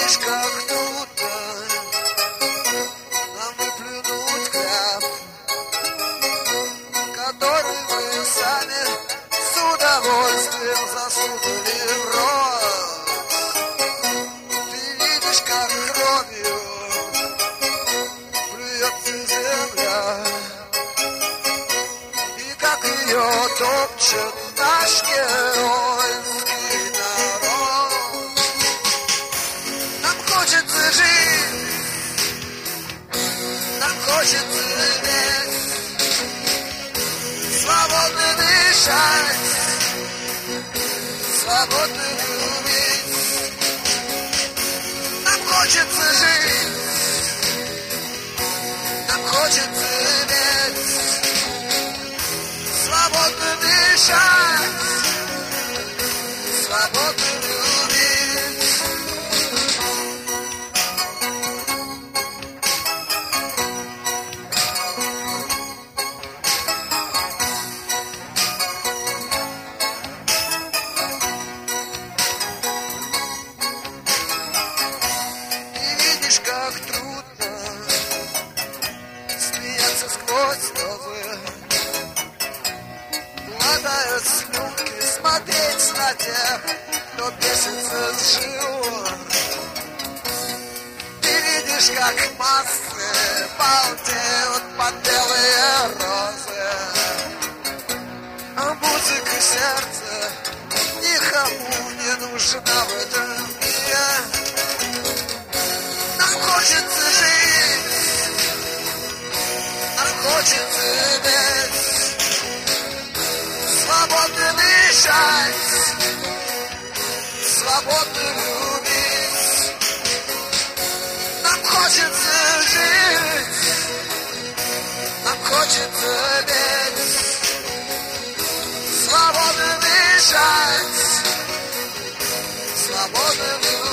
видишь, как трудно нам выплюнуть хляб, который мы сами с удовольствием засунули в рот. Ты видишь, как кровью плюется земля, и как ее топчет наш геройский народ. Нам хочется жить, нам хочется иметь, свободно дышать, свободно любить. Нам хочется жить, нам хочется иметь, свободно дышать, свободно любить. И видишь, как трудно смеяться сквозь слезы, глотают слюнки, смотреть на тех, кто бесится с жил. Ты видишь, как массы балдеют под белые розы, а музыка сердца никому не нужна в этом мире. Нам хочется жить, нам хочется иметь, свободно дышать, свободно любить. Нам хочется жить, нам хочется иметь, свободно дышать, свободно любить.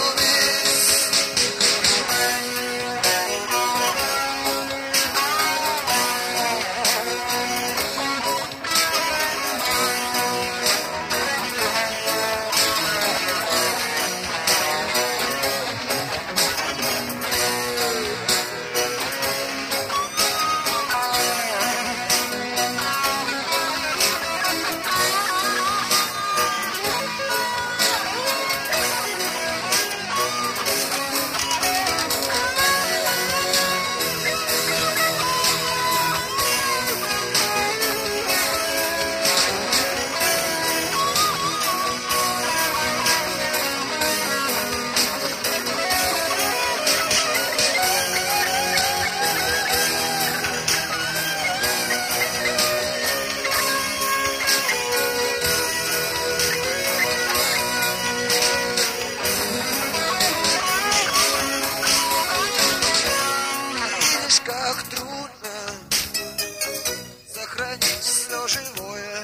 Видишь, как трудно сохранить все живое,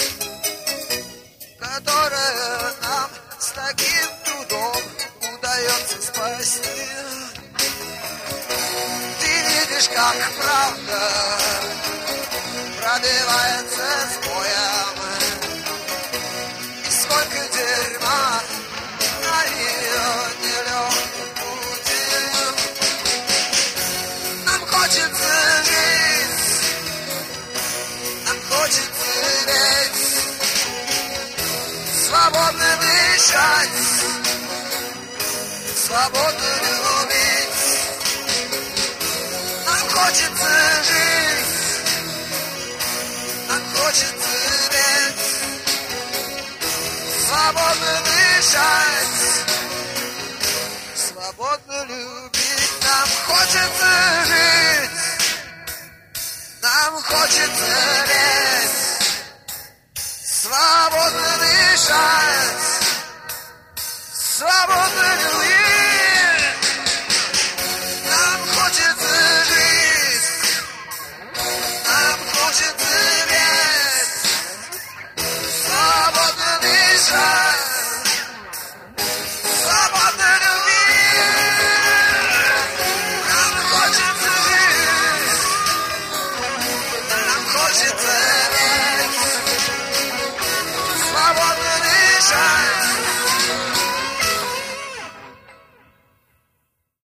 которое нам с таким трудом удается спасти. Ты видишь, как правда пробивается с боем, и сколько дерьма на ее нелегком пути. Нам хочется жить, нам хочется иметь, свободно дышать, свободно любить. Нам хочется жить, нам хочется иметь, свободно дышать, свободно любить. Нам хочется жить, нам хочется иметь, свободно дышать, свободно